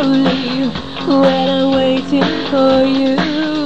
slowly when I'm waiting for you,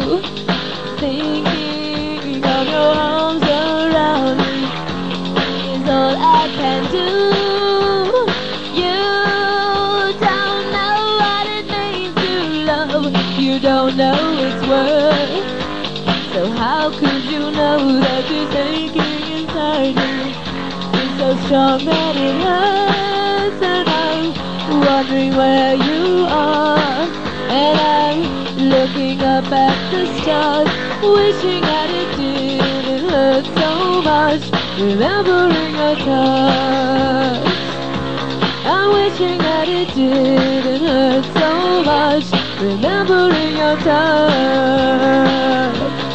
thinking of your arms around me is all I can do. You don't know what it means to love, you don't know its worth. So how could you know that this aching inside me is so strong that it hurts? And I'm wondering where you are, and I'm looking up at the stars, wishing that it didn't hurt so much, remembering your touch. I'm wishing that it didn't hurt so much, remembering your touch.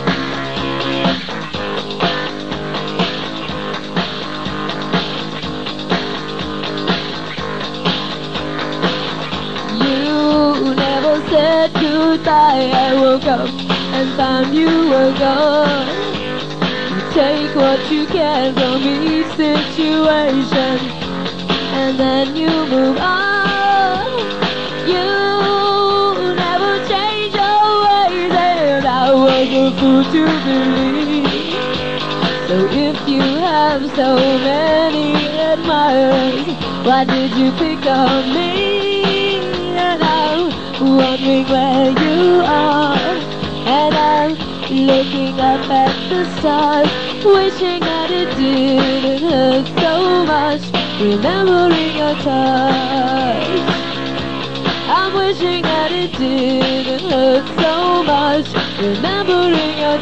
Said goodbye, I woke up and found you were gone. You take what you can from each situation, and then you move on. You never change your ways, and I was a fool to believe. So if you have so many admirers, why did you pick on me? And I'm wondering where you are, and I'm looking up at the stars, wishing that it didn't hurt so much, remembering your touch. I'm wishing that it didn't hurt so much, remembering your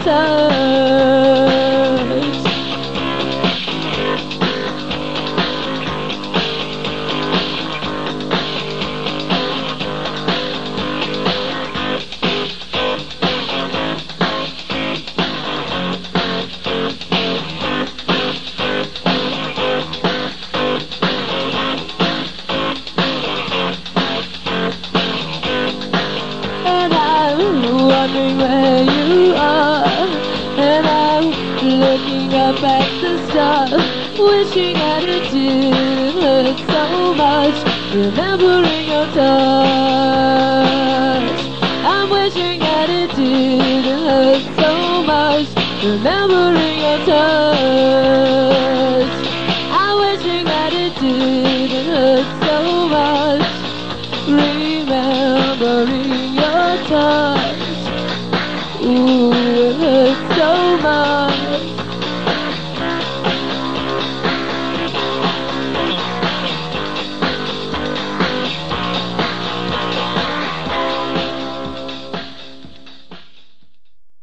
touch. Wondering where you are, and I'm looking up at the stars, wishing that it didn't hurt so much, remembering your touch. I'm wishing that it didn't hurt so much, remembering your touch. I'm wishing that it didn't hurt so much, remembering your touch. Ooh, it hurts.